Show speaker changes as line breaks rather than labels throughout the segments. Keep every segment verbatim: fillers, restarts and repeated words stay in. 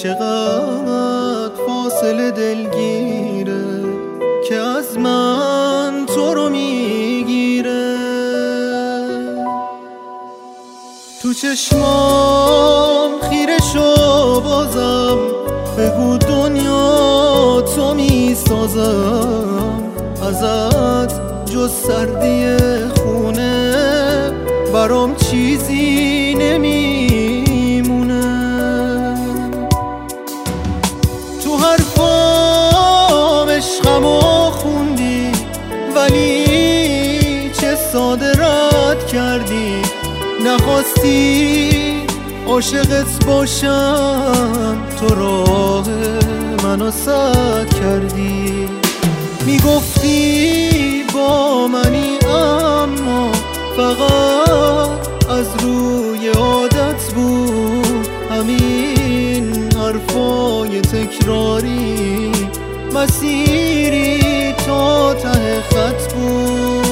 چقدر فاصله دلگیره که از من تو رو میگیره. تو چشمام خیره شو بازم، بگو دنیا تو میسازم. ازت جز سردی خونه برام چیزی نمیمونه. تو حرفام عشقمو خوندی ولی چه ساده رد کردی. نخواستی عاشقت باشم، تو راه منو سد کردی. میگفتی با منی اما فقط از روی عادت بود. همین حرفای تکراری مسیری تا ته خط بود.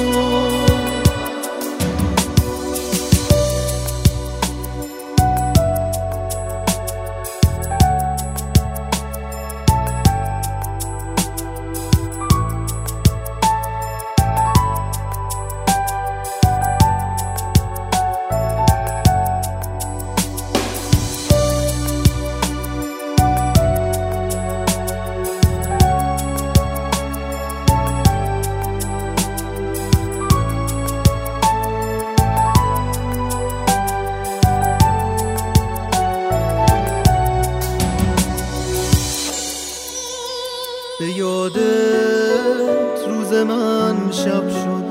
به یادت روز من شب شد،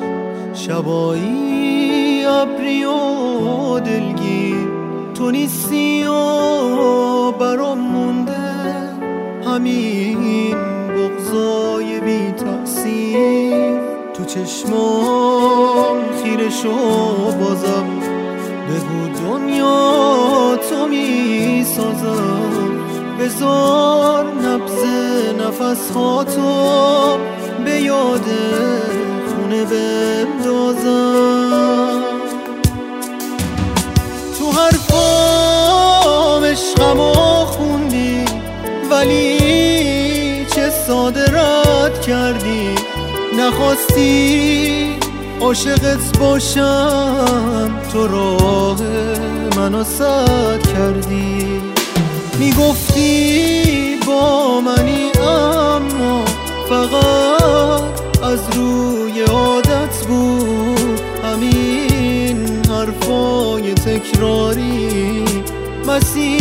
شبایی ابری و دلگیر. تو نیستی و برام مونده همین بغضای بی تأثیر. تو چشمام خیره شو بازم، بگو دنیا تو میسازم. بذار نبض نفس هاتو به یاد خونه بندازم. تو حرفام عشقمو خوندی ولی چه ساده رد کردی. نخواستی عاشقت باشم، تو راه منو سد کردی. میگفتی با منی اما فقط از روی عادت بود. همین حرفای تکراری مسیر